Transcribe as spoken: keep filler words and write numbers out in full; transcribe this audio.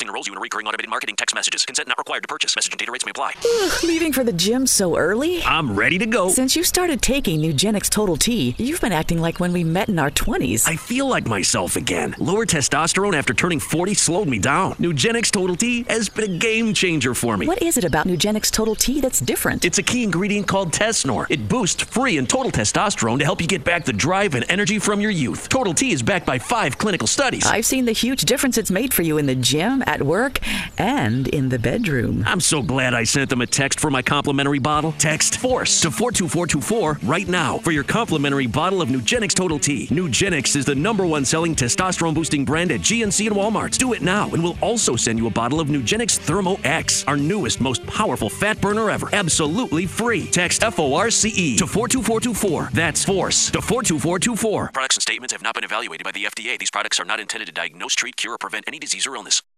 Subscription enrolls you in recurring automated marketing text messages. Consent not required to purchase. Message and data rates may apply. Ugh, leaving for the gym so early? I'm ready to go. Since you started taking Nugenix Total T, you've been acting like when we met in our twenties. I feel like myself again. Lower testosterone after turning forty slowed me down. Nugenix Total T has been a game changer for me. What is it about Nugenix Total T that's different? It's a key ingredient called Tesnor. It boosts free and total testosterone to help you get back the drive and energy from your youth. Total T is backed by five clinical studies. I've seen the huge difference it's made for you in the gym, at work, and in the bedroom. I'm so glad I sent them a text for my complimentary bottle. Text FORCE to four two four two four right now for your complimentary bottle of Nugenix Total T. Nugenix is the number one selling testosterone boosting brand at G N C and Walmart. Do it now, and we'll also send you a bottle of Nugenix Thermo X, our newest, most powerful fat burner ever. Absolutely free. Text F O R C E to four two four two four. That's FORCE to four two four two four. Products and statements have not been evaluated by the F D A. These products are not intended to diagnose, treat, cure, or prevent any disease or illness.